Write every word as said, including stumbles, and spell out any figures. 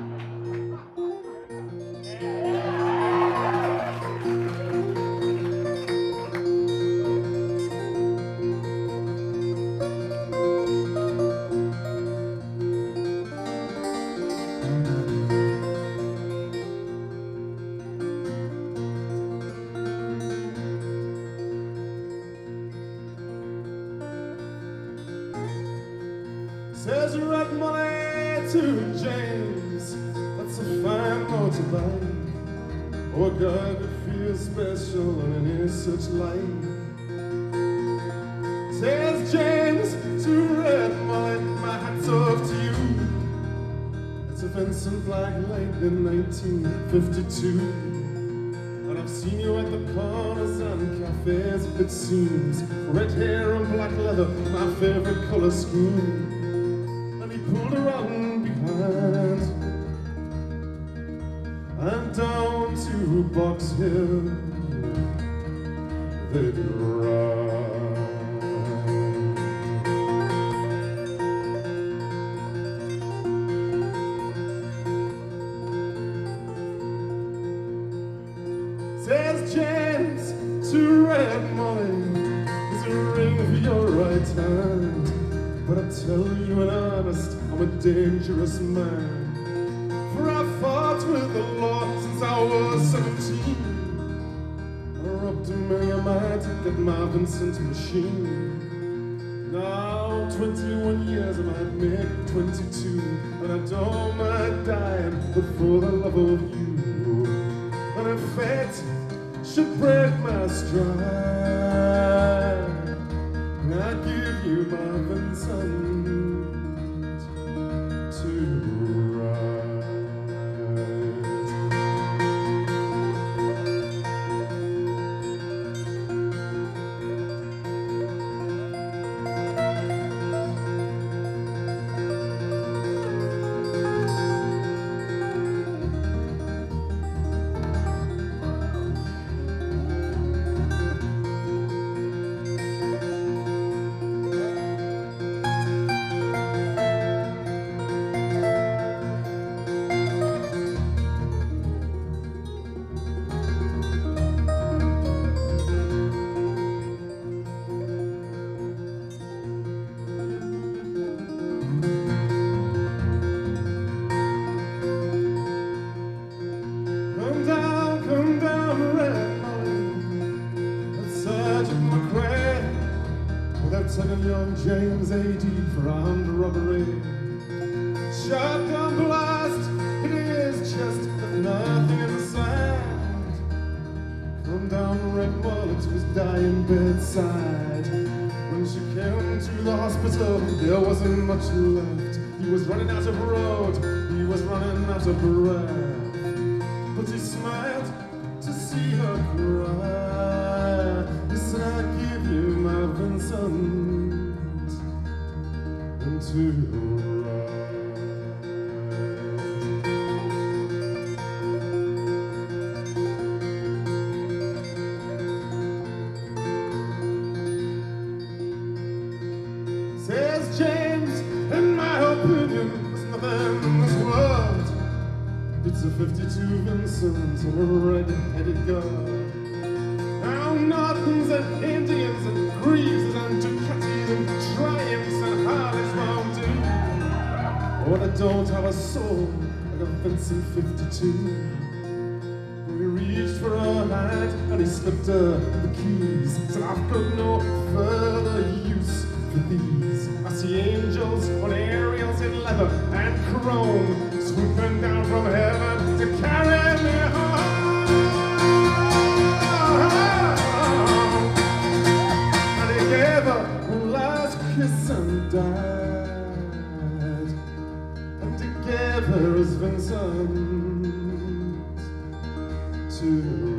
Says red money to James, that's a fine motorbike. Oh, God, it feels special in any such light. Says James to red money, my hat's off to you. It's a Vincent Black Light in nineteen fifty-two. And I've seen you at the corners and cafes, it seems. Red hair and black leather, my favorite color scheme. Pulled around behind and down to Box Hill they'd ride. Says James to red money, there's a ring for your right hand. But I tell you in earnest, I'm a dangerous man. For I fought with the law since I was seventeen. I robbed a million to get my Vincent machine. Now twenty-one years I might make twenty-two, and I don't mind dying, but for the love of you. And if fate should break my stride, I'd give you my Vincent to ride. Taking young James A D for armed robbery. Shotgun blast in his chest, but nothing inside. Come down Red Mullet to his dying bedside. When she came to the hospital, there wasn't much left. He was running out of road, he was running out of breath. But he smiled to see her cry. He said, I give you my Vincent to ride. Says James, in my opinion, there's nothing in this world. It's a fifty-two Vincent and a red-headed girl. Now Northens and Indians and Greaves and Ducatis and Triumphs and Harleys won't do. But I don't have a soul like a Vincent fifty-two. We reached for her hand and he slipped her the keys. Said I've got no further use for these. I see angels on aerials in leather and chrome, swooping down from heaven to carry me home. And he gave her one last kiss and died. And he gave her his Vincent to